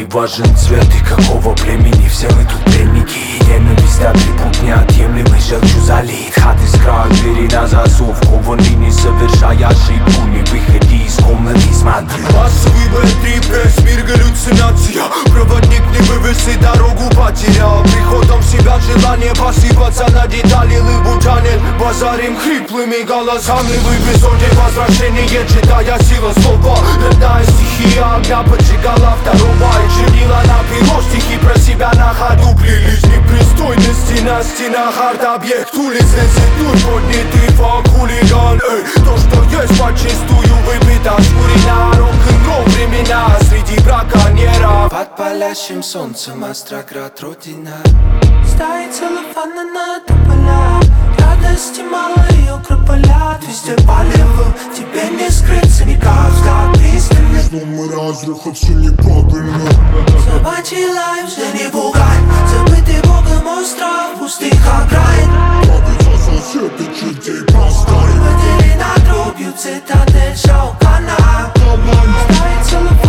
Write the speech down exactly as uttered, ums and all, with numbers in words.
важен цвет и какого племени. Все мы тут пленники, и ненависть атрибут неотъемлемый, желчью залит. Хаты с краю, двери на засов, кованный, не совершая ошибку. Не выходи из комнаты, смотри. Массовый бэт-трип, весь мир галлюцинация. Проводник не вывез и дорогу потерял. Приходом в себя желание посыпаться на детали. Лыбу тянет базарим хриплыми голосами. В эпизоде возвращение, читая сила слова. Родная стихия огня поджигала второго. И чернила на перо, стихи про себя на ходу плелись. Непристойности на стенах, арт-объект улицы. Сетуй поднятый фан, хулиган. Эй, то, что есть подчистую выпито. Шкурина, рок-н-ролл времена среди браконьеров. Под палящим солнцем Остроград, родина. Стаи целлофана на тополя. Радости мало, ее кропалят. Везде палево, тебе не скрыться никак. Взгляд пристальный. Думы разруха, все неправильно. Собачий лай уже не пугай. Забытый богом остров пустых окраин. Правится соседи, чертей простой. Потери над дробью, цитадель Шаукана. Стаи целлофана.